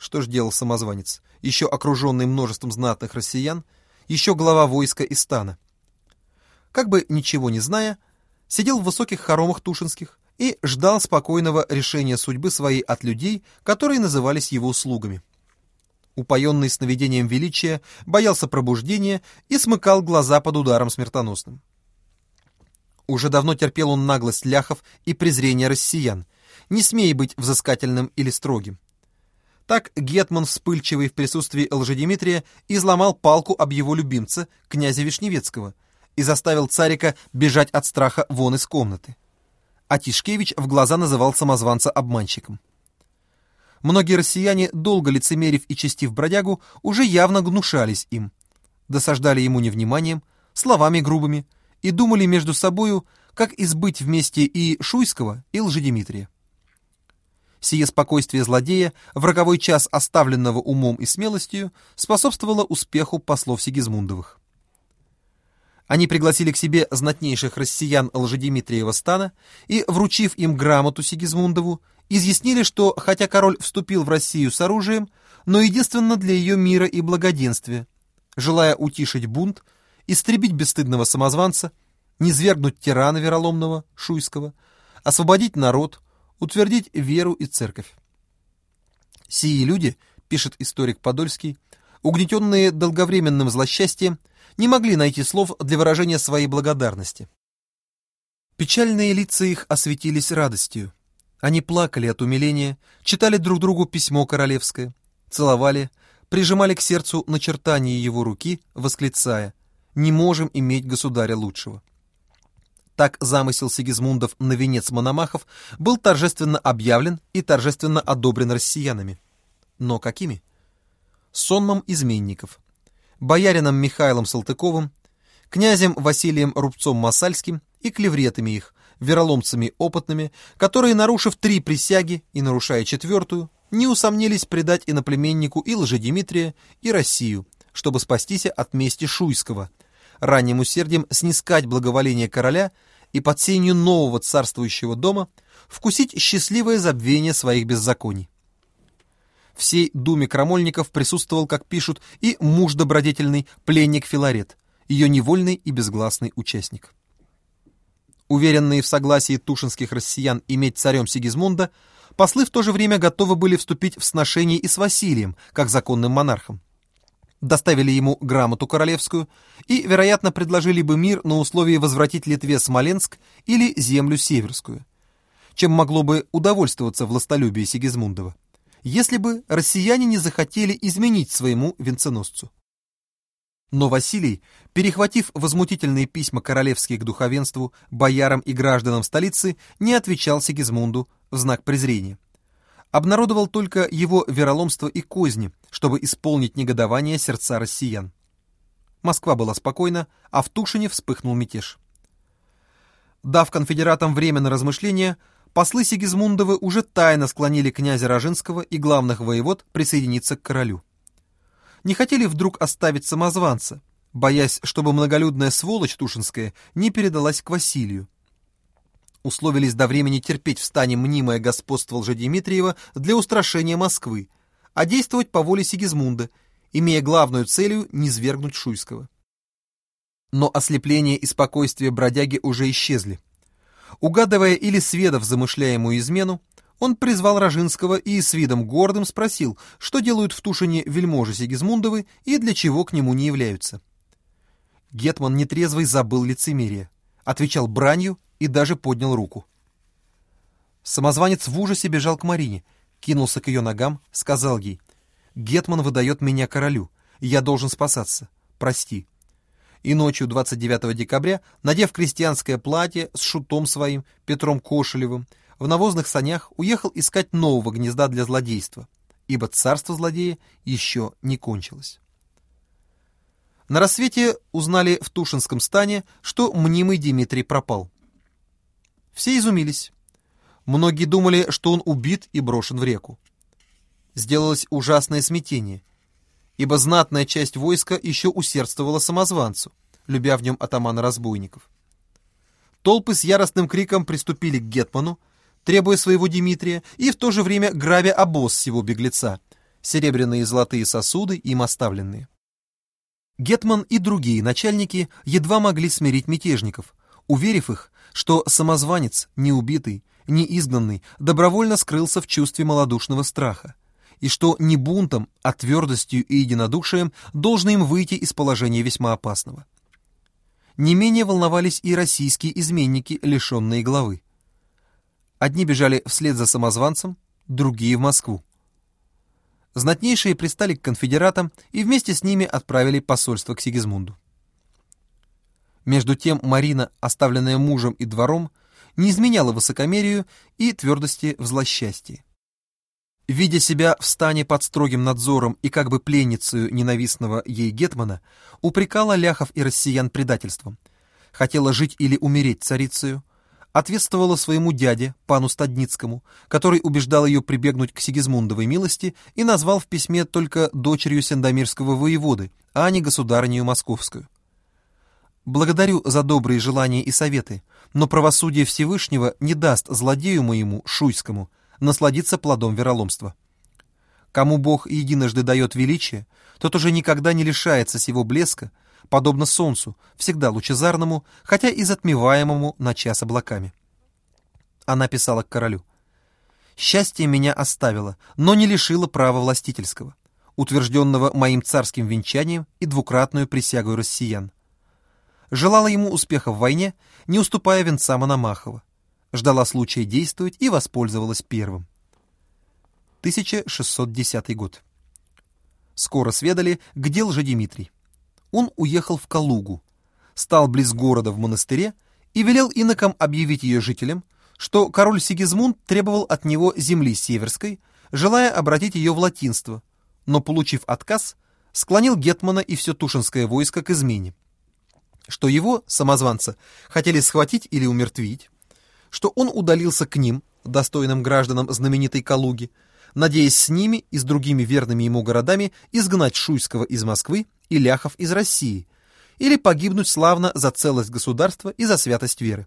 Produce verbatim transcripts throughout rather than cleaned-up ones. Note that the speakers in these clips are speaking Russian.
Что ж делал самозванец, еще окруженный множеством знатных россиян, еще глава войска и стана? Как бы ничего не зная, сидел в высоких хоромах тушинских и ждал спокойного решения судьбы своей от людей, которые назывались его слугами. Упоенный сновидением величия, боялся пробуждения и смыкал глаза под ударом смертоносным. Уже давно терпел он наглость ляхов и презрение россиян, не смея быть взыскательным или строгим. Так гетман, вспыльчивый в присутствии Лжедимитрия, изломал палку об его любимца, князя Вишневецкого, и заставил царика бежать от страха вон из комнаты. А Тишкевич в глаза называл самозванца обманщиком. Многие россияне, долго лицемерив и честив бродягу, уже явно гнушались им, досаждали ему невниманием, словами грубыми, и думали между собою, как избыть вместе и Шуйского, и Лжедимитрия. Сие спокойствие злодея, в роковой час оставленного умом и смелостью, способствовало успеху послов Сигизмундовых. Они пригласили к себе знатнейших россиян Лжедимитриева стана и, вручив им грамоту Сигизмундову, изъяснили, что, хотя король вступил в Россию с оружием, но единственно для ее мира и благоденствия, желая утишить бунт, истребить бесстыдного самозванца, низвергнуть тирана вероломного Шуйского, освободить народ, утвердить веру и церковь. Сии люди, пишет историк Подольский, угнетенные долговременным злосчастьем, не могли найти слов для выражения своей благодарности. Печальные лица их осветились радостью. Они плакали от умиления, читали друг другу письмо королевское, целовали, прижимали к сердцу начертание его руки, восклицая: «Не можем иметь государя лучшего». Так замысел Сигизмундов на венец Мономахов был торжественно объявлен и торжественно одобрен россиянами. Но какими? Сонмом изменников, боярином Михаилом Салтыковым, князем Василием Рубцом-Масальским и клевретами их, вероломцами опытными, которые, нарушив три присяги и нарушая четвертую, не усомнились предать иноплеменнику и Лжедимитрия, и Россию, чтобы спастись от мести Шуйского, ранним усердием снискать благоволение короля и под сенью нового царствующего дома вкусить счастливое забвение своих беззаконий. Всей думе крамольников присутствовал, как пишут, и муж добродетельный, пленник Филарет, ее невольный и безгласный участник. Уверенные в согласии тушинских россиян иметь царем Сигизмунда, послы в то же время готовы были вступить в сношение и с Василием, как законным монархом. Доставили ему грамоту королевскую и, вероятно, предложили бы мир на условии возвратить Литве Смоленск или землю Северскую, чем могло бы удовольствоваться властолюбие Сигизмундова, если бы россияне не захотели изменить своему венценосцу. Но Василий, перехватив возмутительные письма королевские к духовенству, боярам и гражданам столицы, не отвечал Сигизмунду в знак презрения. Обнародовал только его вероломство и козни, чтобы исполнить негодование сердца россиян. Москва была спокойна, а в Тушине вспыхнул мятеж. Дав конфедератам время на размышления, послы Сигизмундовы уже тайно склонили князя Рожинского и главных воевод присоединиться к королю. Не хотели вдруг оставить самозванца, боясь, чтобы многолюдная сволочь тушинская не передалась к Василию. Условились до времени терпеть в стане мнимое господство Лжедимитриева для устрашения Москвы, а действовать по воле Сигизмунда, имея главную целью низвергнуть Шуйского. Но ослепление и спокойствие бродяги уже исчезли. Угадывая или сведав замышляемую измену, он призвал Рожинского и с видом гордым спросил, что делают в Тушине вельможи Сигизмундовы и для чего к нему не являются. Гетман нетрезвый забыл лицемерие, отвечал бранью и даже поднял руку. Самозванец в ужасе бежал к Марине, кинулся к ее ногам, сказал ей: «Гетман выдает меня королю, я должен спасаться, прости». И ночью двадцать девятого декабря, надев крестьянское платье с шутом своим, Петром Кошелевым, в навозных санях уехал искать нового гнезда для злодейства, ибо царство злодея еще не кончилось. На рассвете узнали в Тушинском стане, что мнимый Дмитрий пропал. Все изумились. Многие думали, что он убит и брошен в реку. Сделалось ужасное смятение, ибо знатная часть войска еще усердствовала самозванцу, любя в нем атамана разбойников. Толпы с яростным криком приступили к гетману, требуя своего Дмитрия и в то же время грабя обоз сего беглеца, серебряные и золотые сосуды им оставленные. Гетман и другие начальники едва могли смирить мятежников, уверив их, что самозванец, не убитый, не изгнанный, добровольно скрылся в чувстве малодушного страха, и что не бунтом, а твердостью и единодушием должно им выйти из положения весьма опасного. Не менее волновались и российские изменники, лишенные главы. Одни бежали вслед за самозванцем, другие в Москву. Знатнейшие пристали к конфедератам и вместе с ними отправили посольство к Сигизмунду. Между тем Марина, оставленная мужем и двором, не изменяла высокомерию и твердости в злосчастье. Видя себя в стане под строгим надзором и как бы пленницею ненавистного ей гетмана, упрекала ляхов и россиян предательством, хотела жить или умереть царицею, ответствовала своему дяде, пану Стадницкому, который убеждал ее прибегнуть к Сигизмундовой милости и назвал в письме только дочерью сендомирского воеводы, а не государынею московскую. «Благодарю за добрые желания и советы, но правосудие Всевышнего не даст злодею моему, Шуйскому, насладиться плодом вероломства. Кому Бог единожды дает величие, тот уже никогда не лишается сего блеска, подобно солнцу, всегда лучезарному, хотя и затмеваемому на час облаками». Она писала к королю: «Счастье меня оставило, но не лишило права властительского, утвержденного моим царским венчанием и двукратную присягой россиян. Желала ему успеха в войне, не уступая венца Мономахова. Ждала случая действовать и воспользовалась первым». тысяча шестьсот десятый год. Скоро сведали, где Лжедимитрий. Он уехал в Калугу, стал близ города в монастыре и велел инокам объявить ее жителям, что король Сигизмунд требовал от него земли северской, желая обратить ее в латинство, но, получив отказ, склонил гетмана и все тушинское войско к измене, что его, самозванца, хотели схватить или умертвить, что он удалился к ним, достойным гражданам знаменитой Калуги, надеясь с ними и с другими верными ему городами изгнать Шуйского из Москвы и ляхов из России, или погибнуть славно за целость государства и за святость веры.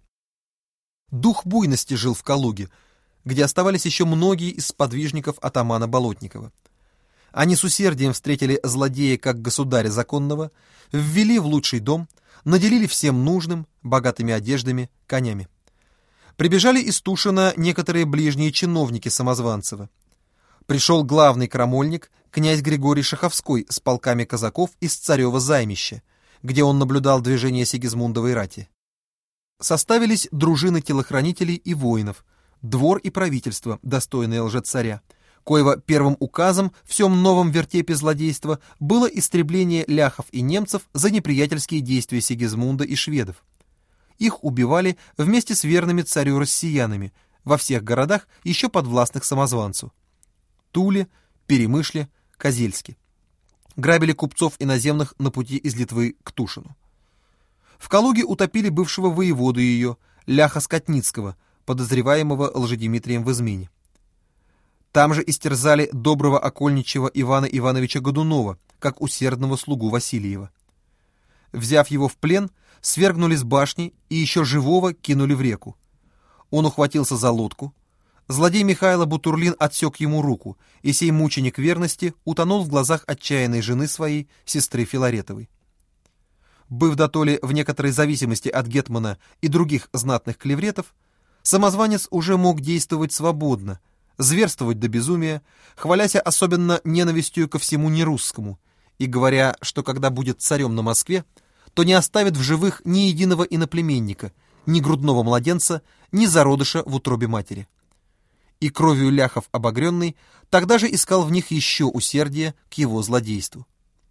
Дух буйности жил в Калуге, где оставались еще многие из сподвижников атамана Болотникова. Они с усердием встретили злодея как государя законного, ввели в лучший дом, наделили всем нужным, богатыми одеждами, конями. Прибежали из Тушина некоторые ближние чиновники Самозванцева. Пришел главный крамольник, князь Григорий Шаховской, с полками казаков из Царева займища, где он наблюдал движение Сигизмундовой рати. Составились дружины телохранителей и воинов, двор и правительство, достойные лжецаря, коего первым указом в всем новом вертепе злодейства было истребление ляхов и немцев за неприятельские действия Сигизмунда и шведов. Их убивали вместе с верными царю россиянами во всех городах, еще подвластных самозванцу: Туле, Перемышле, Козельске. Грабили купцов иноземных на пути из Литвы к Тушину. В Калуге утопили бывшего воеводу ее, ляха Скотницкого, подозреваемого Лжедимитрием в измене. Там же истерзали доброго окольничего Ивана Ивановича Годунова, как усердного слугу Васильева. Взяв его в плен, свергнули с башни и еще живого кинули в реку. Он ухватился за лодку. Злодей Михайло Бутурлин отсек ему руку, и сей мученик верности утонул в глазах отчаянной жены своей, сестры Филаретовой. Быв дотоле в некоторой зависимости от гетмана и других знатных клевретов, самозванец уже мог действовать свободно, зверствовать до безумия, хваляся особенно ненавистью ко всему нерусскому и говоря, что когда будет царем на Москве, то не оставит в живых ни единого иноплеменника, ни грудного младенца, ни зародыша в утробе матери. И кровью ляхов обогренный тогда же искал в них еще усердие к его злодейству.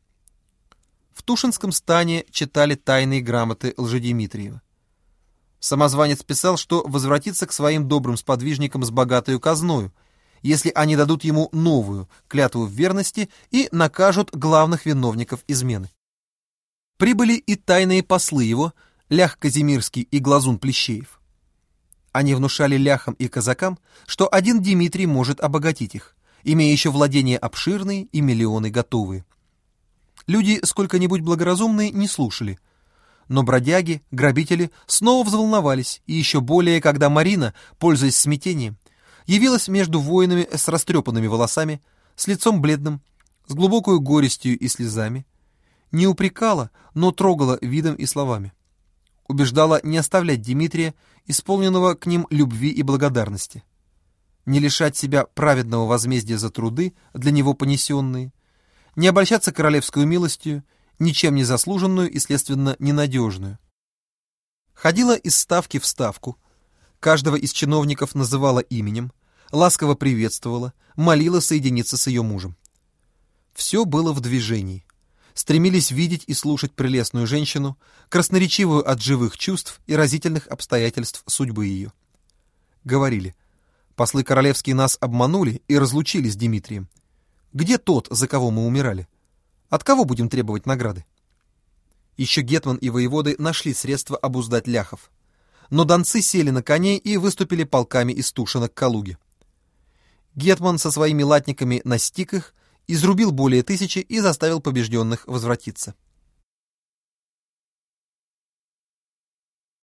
В Тушинском стане читали тайные грамоты Лжедимитриева. Самозванец писал, что возвратится к своим добрым сподвижникам с богатою казною, если они дадут ему новую клятву в верности и накажут главных виновников измены. Прибыли и тайные послы его, лях Казимирский и Глазун Плещеев. Они внушали ляхам и казакам, что один Дмитрий может обогатить их, имея еще владения обширные и миллионы готовые. Люди, сколько-нибудь благоразумные, не слушали. Но бродяги, грабители снова взволновались, и еще более, когда Марина, пользуясь смятением, явилась между воинами с растрепанными волосами, с лицом бледным, с глубокой горестью и слезами, не упрекала, но трогала видом и словами. Убеждала не оставлять Дмитрия, исполненного к ним любви и благодарности, не лишать себя праведного возмездия за труды, для него понесенные, не обольщаться королевскую милостью, ничем не заслуженную и, следственно, ненадежную. Ходила из ставки в ставку, каждого из чиновников называла именем, ласково приветствовала, молила соединиться с ее мужем. Все было в движении. Стремились видеть и слушать прелестную женщину, красноречивую от живых чувств и разительных обстоятельств судьбы ее. Говорили: послы королевские нас обманули и разлучили с Дмитрием. Где тот, за кого мы умирали? От кого будем требовать награды? Еще гетман и воеводы нашли средства обуздать ляхов. Но донцы сели на коней и выступили полками из Тушина к Калуге. Гетман со своими латниками настиг их, изрубил более тысячи и заставил побежденных возвратиться.